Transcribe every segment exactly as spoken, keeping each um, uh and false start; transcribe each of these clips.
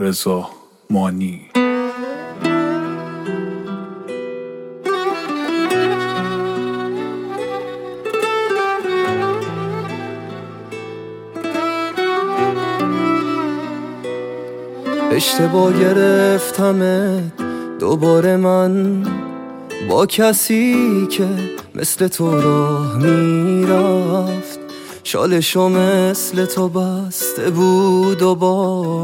رضا مانی. اشتباه گرفتمت دوباره من با کسی که مثل تو راه میرفت، شالشو مثل تو بسته بود و با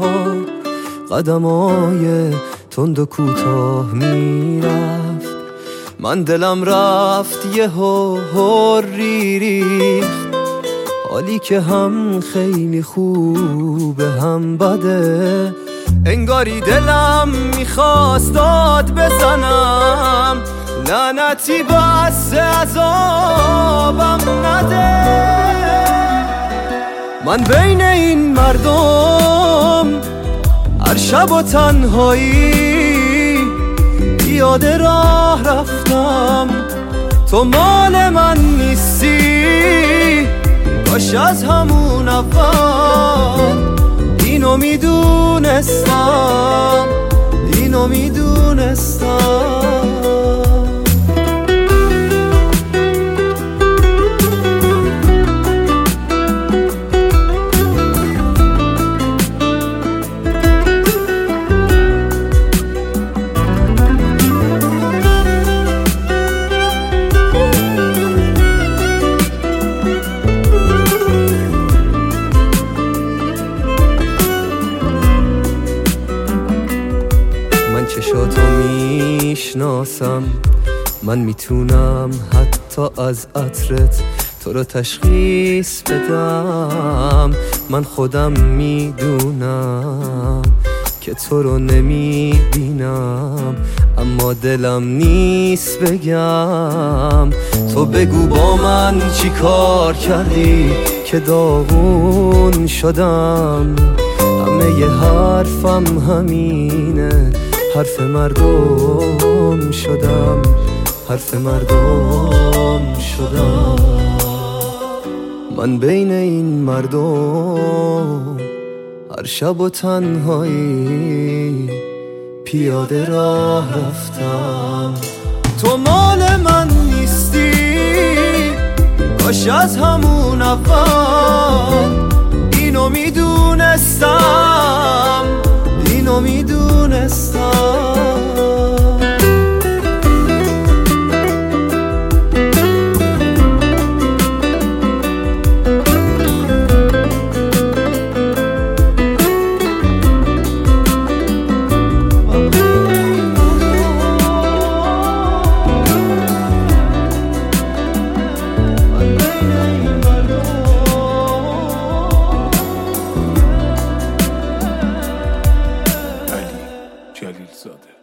قدمای تند و کوتاه میرفت. من دلم رفت یه هوری ریخت، حالی که هم خیلی خوبه هم بده. انگاری دلم میخواست داد بزنم، لعنتی بس عذابم نده. من بین این مردم هر شب و تنهایی پیاده راه رفتم، تو مال من نیستی. کاش از همون اول اینو میدونستم، اینو میدونستم. چشاتو میشناسم، من میتونم حتی از عطرت تو رو تشخیص بدم. من خودم میدونم که تو رو نمیبینم، اما دلم نیست بگم. تو بگو با من چی کار کردی که داغون شدم. همه ی حرفم همینه، حرف مردم شدم، حرف مردم شدم. من بین این مردم هر شب و تنهایی پیاده راه رفتم، تو مال من نیستی. کاش از همون اول اینو میدونستم، اینو میدونستم. جلیل زاده.